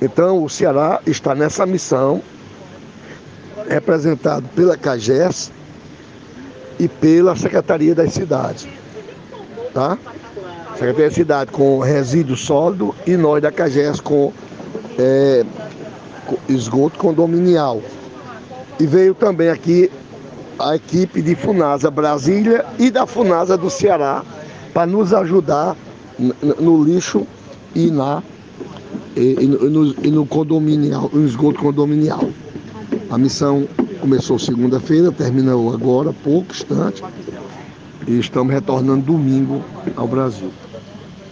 Então, o Ceará está nessa missão, representado pela CAGES e pela Secretaria das Cidades, tá? Secretaria da Cidade com resíduo sólido e nós da CAGES com esgoto condominial. E veio também aqui a equipe de Funasa Brasília e da Funasa do Ceará para nos ajudar no lixo e no condominial, no esgoto condominial. A missão começou segunda-feira, terminou agora, pouco instante, e estamos retornando domingo ao Brasil.